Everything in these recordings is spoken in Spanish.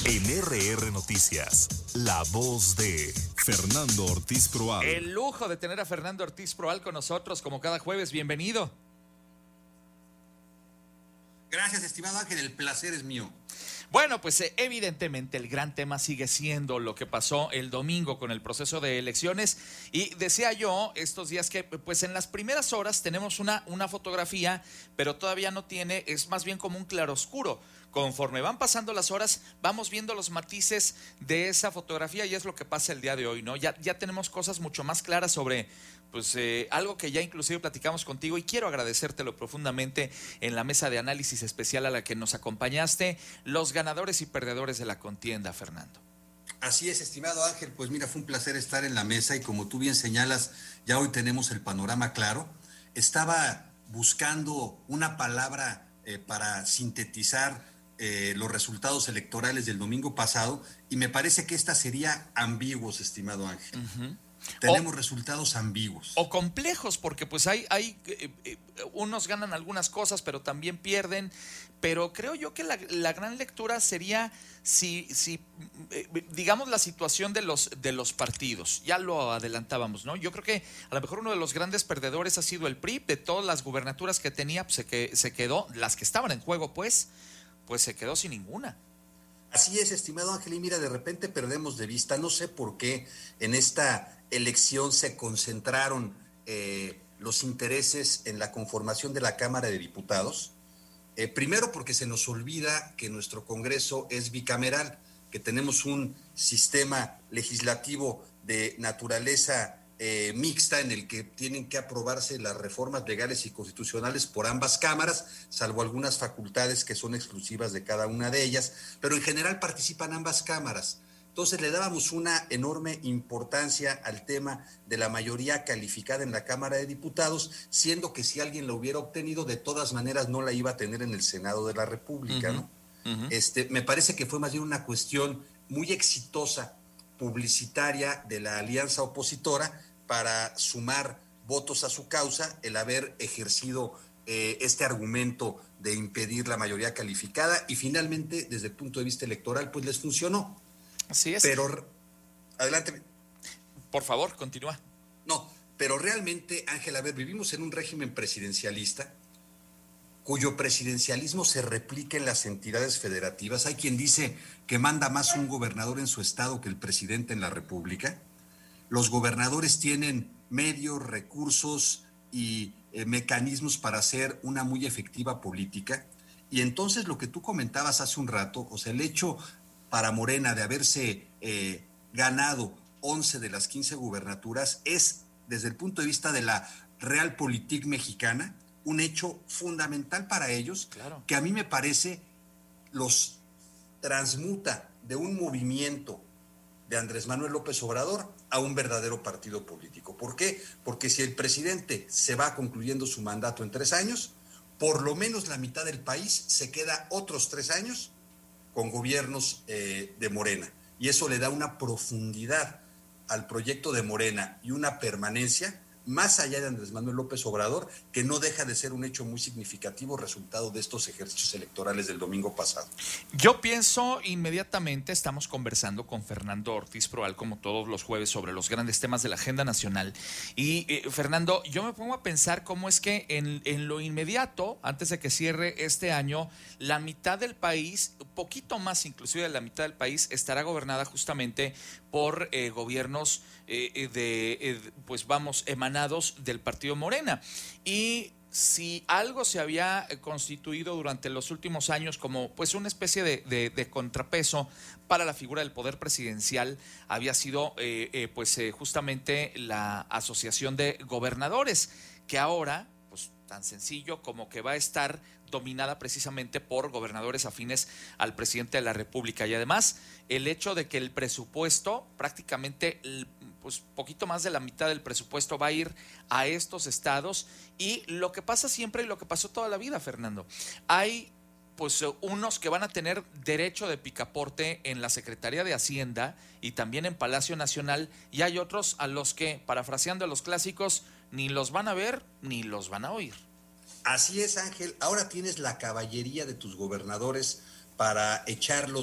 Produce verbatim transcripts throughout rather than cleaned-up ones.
En R R Noticias, la voz de Fernando Ortiz Proal. El lujo de tener a Fernando Ortiz Proal con nosotros como cada jueves. Bienvenido. Gracias, estimado Ángel, el placer es mío. Bueno, pues eh, evidentemente el gran tema sigue siendo lo que pasó el domingo con el proceso de elecciones, y decía yo estos días que pues en las primeras horas tenemos una, una fotografía, pero todavía no tiene, es más bien como un claroscuro. Conforme van pasando las horas, vamos viendo los matices de esa fotografía, y es lo que pasa el día de hoy, ¿no? Ya, ya tenemos cosas mucho más claras sobre pues eh, algo que ya inclusive platicamos contigo, y quiero agradecértelo profundamente en la mesa de análisis especial a la que nos acompañaste, los ganadores y perdedores de la contienda, Fernando. Así es, estimado Ángel, pues mira, fue un placer estar en la mesa y como tú bien señalas, ya hoy tenemos el panorama claro. Estaba buscando una palabra eh, para sintetizar eh, los resultados electorales del domingo pasado, y me parece que esta sería ambiguos, estimado Ángel. Uh-huh. Tenemos o, resultados ambiguos. O complejos, porque pues hay, hay eh, eh, unos ganan algunas cosas, pero también pierden. Pero creo yo que la, la gran lectura sería si, si eh, digamos, la situación de los, de los partidos. Ya lo adelantábamos, ¿no? Yo creo que a lo mejor uno de los grandes perdedores ha sido el P R I. De todas las gubernaturas que tenía, pues se, que, se quedó, las que estaban en juego, pues, pues se quedó sin ninguna. Así es, estimado Ángel, y mira, de repente perdemos de vista, no sé por qué en esta elección se concentraron eh, los intereses en la conformación de la Cámara de Diputados. Eh, primero porque se nos olvida que nuestro Congreso es bicameral, que tenemos un sistema legislativo de naturaleza eh, mixta en el que tienen que aprobarse las reformas legales y constitucionales por ambas cámaras, salvo algunas facultades que son exclusivas de cada una de ellas, pero en general participan ambas cámaras. Entonces le dábamos una enorme importancia al tema de la mayoría calificada en la Cámara de Diputados, siendo que si alguien la hubiera obtenido, de todas maneras no la iba a tener en el Senado de la República, uh-huh, ¿no? Uh-huh. Este, me parece que fue más bien una cuestión muy exitosa, publicitaria, de la alianza opositora para sumar votos a su causa, el haber ejercido eh, este argumento de impedir la mayoría calificada, y finalmente, desde el punto de vista electoral, pues les funcionó. Así es. Pero, adelante. Por favor, continúa. No, pero realmente, Ángel, a ver, vivimos en un régimen presidencialista cuyo presidencialismo se replica en las entidades federativas. Hay quien dice que manda más un gobernador en su estado que el presidente en la República. Los gobernadores tienen medios, recursos y eh, mecanismos para hacer una muy efectiva política. Y entonces lo que tú comentabas hace un rato, o sea, el hecho para Morena de haberse eh, ganado once de las quince gubernaturas es, desde el punto de vista de la realpolitik mexicana, un hecho fundamental para ellos, claro, que a mí me parece los transmuta de un movimiento de Andrés Manuel López Obrador a un verdadero partido político. ¿Por qué? Porque si el presidente se va concluyendo su mandato en tres años, por lo menos la mitad del país se queda otros tres años con gobiernos eh, de Morena, y eso le da una profundidad al proyecto de Morena y una permanencia más allá de Andrés Manuel López Obrador, que no deja de ser un hecho muy significativo resultado de estos ejercicios electorales del domingo pasado. Yo pienso inmediatamente, estamos conversando con Fernando Ortiz Proal como todos los jueves sobre los grandes temas de la agenda nacional, y eh, Fernando, yo me pongo a pensar cómo es que en, en lo inmediato, antes de que cierre este año, la mitad del país, poquito más inclusive de la mitad del país, estará gobernada justamente por eh, gobiernos eh, de, eh, pues vamos, emanados del partido Morena. Y si algo se había constituido durante los últimos años como pues una especie de, de, de contrapeso para la figura del poder presidencial, había sido eh, eh, pues eh, justamente la Asociación de Gobernadores, que ahora, pues tan sencillo como que va a estar dominada precisamente por gobernadores afines al presidente de la República. Y además el hecho de que el presupuesto, prácticamente pues poquito más de la mitad del presupuesto, va a ir a estos estados. Y lo que pasa siempre y lo que pasó toda la vida, Fernando, hay pues unos que van a tener derecho de picaporte en la Secretaría de Hacienda y también en Palacio Nacional, y hay otros a los que, parafraseando a los clásicos, ni los van a ver ni los van a oír. Así es, Ángel. Ahora tienes la caballería de tus gobernadores para echarlos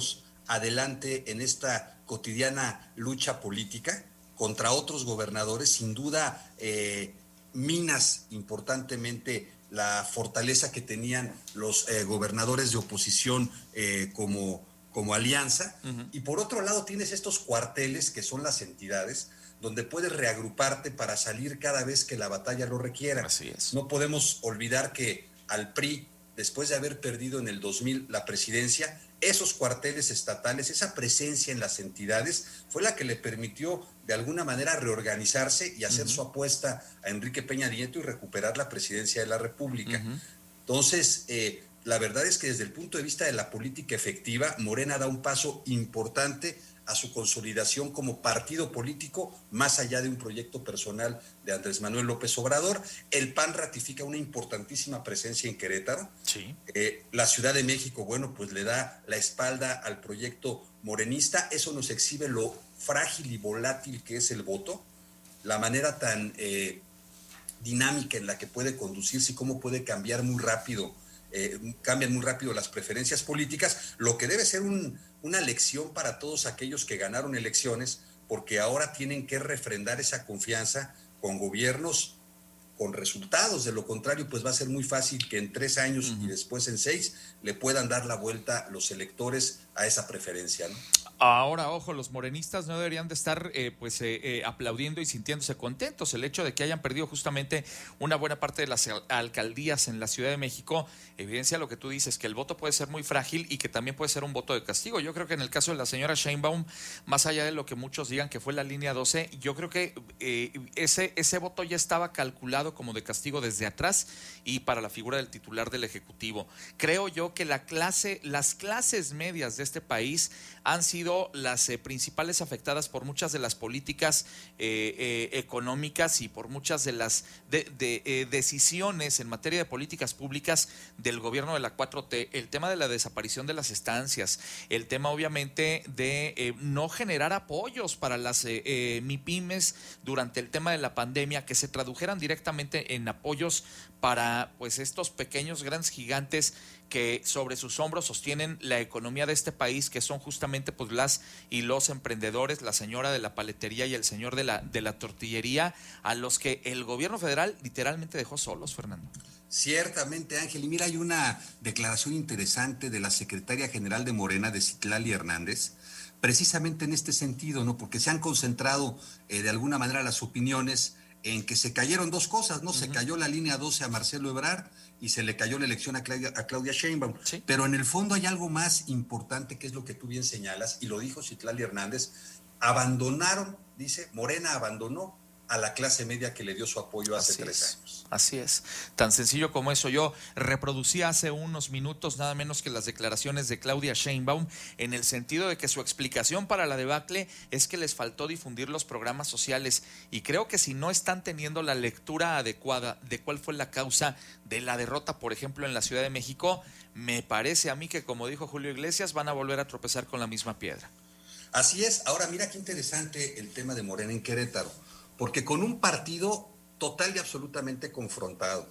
adelante en esta cotidiana lucha política contra otros gobernadores, sin duda eh, minas importantemente la fortaleza que tenían los eh, gobernadores de oposición eh, como, como alianza. Uh-huh. Y por otro lado tienes estos cuarteles que son las entidades donde puedes reagruparte para salir cada vez que la batalla lo requiera. Así es. No podemos olvidar que al P R I, después de haber perdido en el dos mil la presidencia, esos cuarteles estatales, esa presencia en las entidades, fue la que le permitió de alguna manera reorganizarse y hacer uh-huh. su apuesta a Enrique Peña Nieto y recuperar la presidencia de la República. Uh-huh. Entonces, eh, la verdad es que desde el punto de vista de la política efectiva, Morena da un paso importante a su consolidación como partido político, más allá de un proyecto personal de Andrés Manuel López Obrador. El P A N ratifica una importantísima presencia en Querétaro. Sí. Eh, la Ciudad de México, bueno, pues le da la espalda al proyecto morenista. Eso nos exhibe lo frágil y volátil que es el voto, la manera tan eh, dinámica en la que puede conducirse y cómo puede cambiar muy rápido, eh, cambian muy rápido las preferencias políticas, lo que debe ser un una lección para todos aquellos que ganaron elecciones, porque ahora tienen que refrendar esa confianza con gobiernos, con resultados. De lo contrario, pues va a ser muy fácil que en tres años uh-huh. y después en seis le puedan dar la vuelta los electores a esa preferencia, ¿no? Ahora, ojo, los morenistas no deberían de estar eh, pues eh, eh, aplaudiendo y sintiéndose contentos. El hecho de que hayan perdido justamente una buena parte de las alcaldías en la Ciudad de México evidencia lo que tú dices, que el voto puede ser muy frágil y que también puede ser un voto de castigo. Yo creo que en el caso de la señora Sheinbaum, más allá de lo que muchos digan que fue la línea doce, yo creo que eh, ese, ese voto ya estaba calculado como de castigo desde atrás y para la figura del titular del Ejecutivo. Creo yo que la clase, las clases medias de este país han sido las eh, principales afectadas por muchas de las políticas eh, eh, económicas y por muchas de las de, de, eh, decisiones en materia de políticas públicas del gobierno de la cuatro T. El tema de la desaparición de las estancias, el tema obviamente de eh, no generar apoyos para las eh, eh, MIPYMES durante el tema de la pandemia, que se tradujeran directamente en apoyos para pues estos pequeños grandes gigantes que sobre sus hombros sostienen la economía de este país, que son justamente pues las y los emprendedores, la señora de la paletería y el señor de la, de la tortillería, a los que el gobierno federal literalmente dejó solos, Fernando. Ciertamente, Ángel, y mira, hay una declaración interesante de la secretaria general de Morena, de Citlali Hernández, precisamente en este sentido, ¿no? Porque se han concentrado eh, de alguna manera las opiniones en que se cayeron dos cosas, ¿no? Uh-huh. Se cayó la línea doce a Marcelo Ebrard y se le cayó la elección a Claudia, a Claudia Sheinbaum. Sí. Pero en el fondo hay algo más importante, que es lo que tú bien señalas, y lo dijo Citlali Hernández: abandonaron, dice, Morena abandonó a la clase media que le dio su apoyo hace así tres es, años. Así es, tan sencillo como eso. Yo reproducí hace unos minutos nada menos que las declaraciones de Claudia Sheinbaum, en el sentido de que su explicación para la debacle es que les faltó difundir los programas sociales, y creo que si no están teniendo la lectura adecuada de cuál fue la causa de la derrota, por ejemplo, en la Ciudad de México, me parece a mí que, como dijo Julio Iglesias, van a volver a tropezar con la misma piedra. Así es. Ahora mira qué interesante el tema de Morena en Querétaro, porque con un partido total y absolutamente confrontado,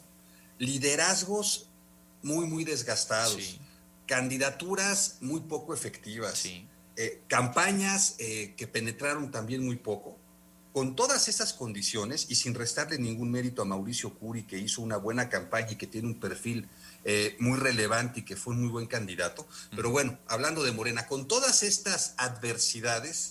liderazgos muy, muy desgastados, sí. candidaturas muy poco efectivas, sí. eh, campañas eh, que penetraron también muy poco. Con todas esas condiciones, y sin restarle ningún mérito a Mauricio Curi, que hizo una buena campaña y que tiene un perfil eh, muy relevante y que fue un muy buen candidato, uh-huh. pero bueno, hablando de Morena, con todas estas adversidades,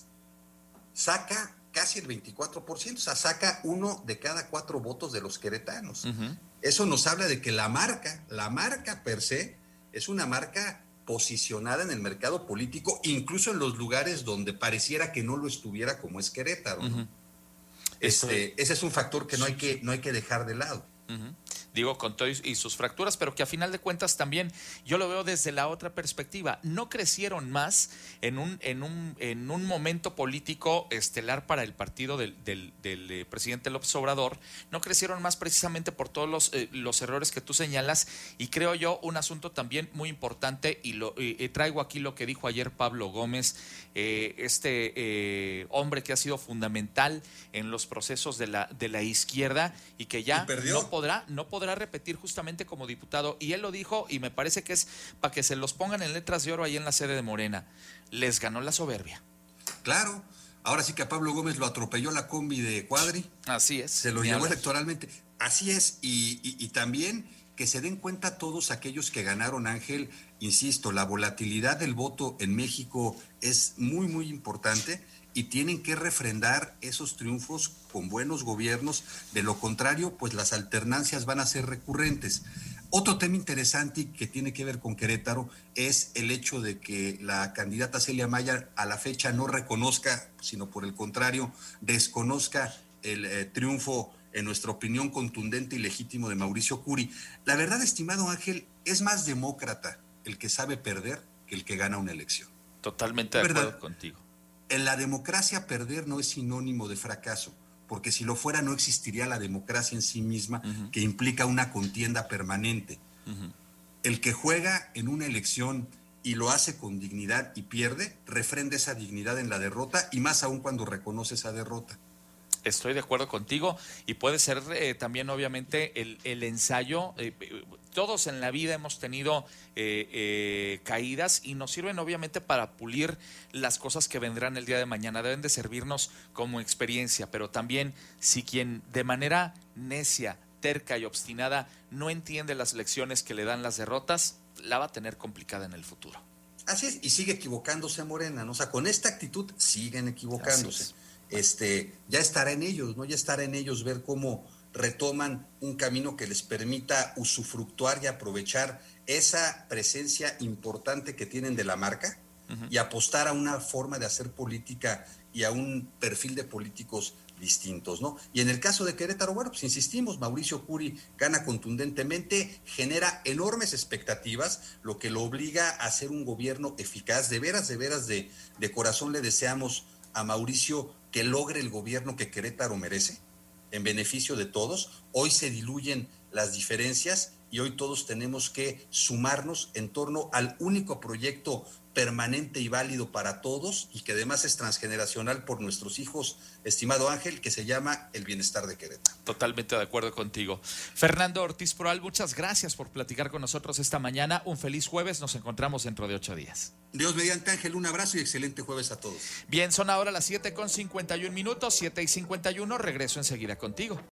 saca casi el veinticuatro por ciento, o sea, saca uno de cada cuatro votos de los queretanos. Uh-huh. Eso nos habla de que la marca, la marca per se, es una marca posicionada en el mercado político, incluso en los lugares donde pareciera que no lo estuviera, como es Querétaro. Uh-huh. ¿no? Este, Esto... Ese es un factor que no hay que, no hay que dejar de lado. Uh-huh. Digo, con todo y sus fracturas, pero que a final de cuentas también yo lo veo desde la otra perspectiva. No crecieron más en un, en un, en un momento político estelar para el partido del, del, del eh, presidente López Obrador, no crecieron más precisamente por todos los, eh, los errores que tú señalas, y creo yo un asunto también muy importante, y lo eh, traigo aquí lo que dijo ayer Pablo Gómez, eh, este eh, hombre que ha sido fundamental en los procesos de la, de la izquierda y que ya no podrá, no podrá podrá repetir justamente como diputado. Y él lo dijo, y me parece que es para que se los pongan en letras de oro ahí en la sede de Morena. Les ganó la soberbia. Claro, ahora sí que a Pablo Gómez lo atropelló la combi de Cuadri. Así es. Se lo llevó electoralmente. Así es, y, y, y también que se den cuenta todos aquellos que ganaron, Ángel, insisto, la volatilidad del voto en México es muy, muy importante y tienen que refrendar esos triunfos con buenos gobiernos. De lo contrario, pues las alternancias van a ser recurrentes. Otro tema interesante y que tiene que ver con Querétaro es el hecho de que la candidata Celia Maya a la fecha no reconozca, sino por el contrario, desconozca el eh, triunfo, en nuestra opinión, contundente y legítimo de Mauricio Curi. La verdad, estimado Ángel, es más demócrata el que sabe perder que el que gana una elección. Totalmente de acuerdo contigo. En la democracia perder no es sinónimo de fracaso, porque si lo fuera no existiría la democracia en sí misma, uh-huh. que implica una contienda permanente. Uh-huh. El que juega en una elección y lo hace con dignidad y pierde, refrenda esa dignidad en la derrota, y más aún cuando reconoce esa derrota. Estoy de acuerdo contigo, y puede ser eh, también obviamente el, el ensayo. Eh, todos en la vida hemos tenido eh, eh, caídas y nos sirven obviamente para pulir las cosas que vendrán el día de mañana. Deben de servirnos como experiencia, pero también si quien de manera necia, terca y obstinada no entiende las lecciones que le dan las derrotas, la va a tener complicada en el futuro. Así es, y sigue equivocándose Morena, ¿no? O sea, con esta actitud siguen equivocándose. Este, ya estará en ellos, ¿no? Ya estará en ellos ver cómo retoman un camino que les permita usufructuar y aprovechar esa presencia importante que tienen de la marca, uh-huh. y apostar a una forma de hacer política y a un perfil de políticos distintos, ¿no? Y en el caso de Querétaro, bueno, pues insistimos, Mauricio Curi gana contundentemente, genera enormes expectativas, lo que lo obliga a ser un gobierno eficaz. De veras, de veras, de, de corazón le deseamos a Mauricio que logre el gobierno que Querétaro merece, en beneficio de todos. Hoy se diluyen las diferencias y hoy todos tenemos que sumarnos en torno al único proyecto permanente y válido para todos, y que además es transgeneracional por nuestros hijos, estimado Ángel, que se llama el bienestar de Querétaro. Totalmente de acuerdo contigo. Fernando Ortiz Proal, muchas gracias por platicar con nosotros esta mañana. Un feliz jueves, nos encontramos dentro de ocho días. Dios mediante, Ángel, un abrazo y excelente jueves a todos. Bien, son ahora las siete con cincuenta y un minutos, siete y cincuenta y uno, regreso enseguida contigo.